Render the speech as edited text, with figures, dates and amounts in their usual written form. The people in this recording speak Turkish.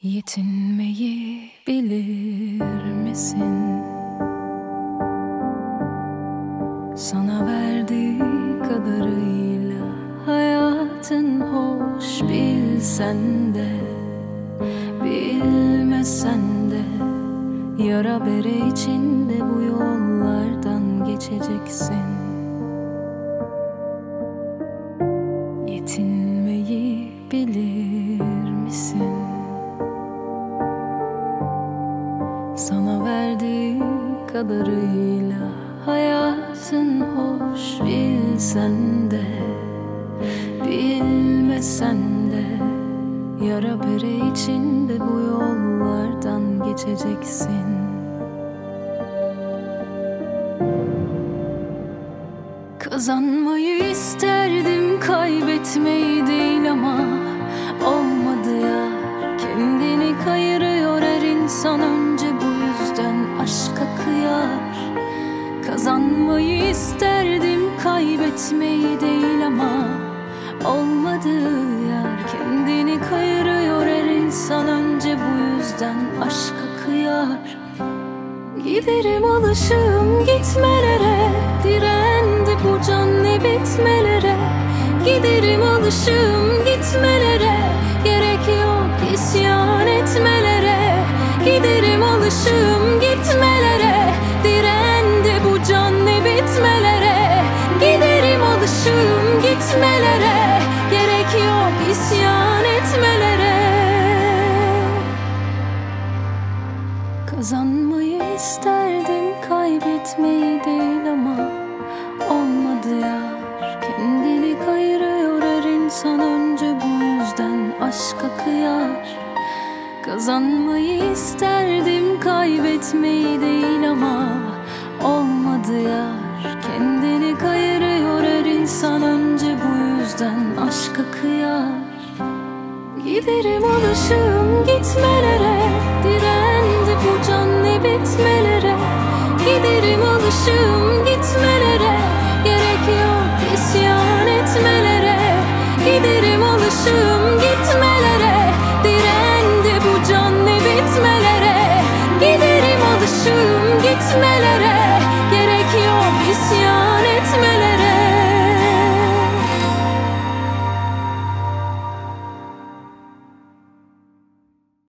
Yetinmeyi bilir misin? Sana verdiği kadarıyla hayatın hoş, bilsen de bilmesen de yara bere içinde bu yollardan geçeceksin. Yetinmeyi bilir misin? Sana verdiği kadarıyla hayatın hoş, bilsen de bilmesen de yara bere içinde bu yollardan geçeceksin. Kazanmayı isterdim, kaybetmeyi değil, ama olmadı ya. Kendini kayırıyor her insan, önce bu yüzden aşka kıyar. Kazanmayı isterdim, kaybetmeyi değil, ama olmadı yar. Kendini kayırıyor her insan, önce bu yüzden aşka kıyar. Giderim alışığım gitmelere, direndi bu can ne bitmelere. Giderim alışığım gitmelere, gerek yok isyan etmelere. Giderim alışığım gitmelere, direndi bu can ne bitmelere. Giderim alışığım gitmelere, gerek yok isyan etmelere. Kazanmayı isterdim, kaybetmeyi değil, ama olmadı yar. Kendini kayırıyor her insan, önce bu yüzden aşka kıyar. Kazanmayı isterdim, kaybetmeyi değil, ama olmadı yar. Kendini kayırıyor her insan, önce bu yüzden aşka kıyar. Giderim alışığım gitmelere, direndi bu can ne bitmelere. Giderim alışığım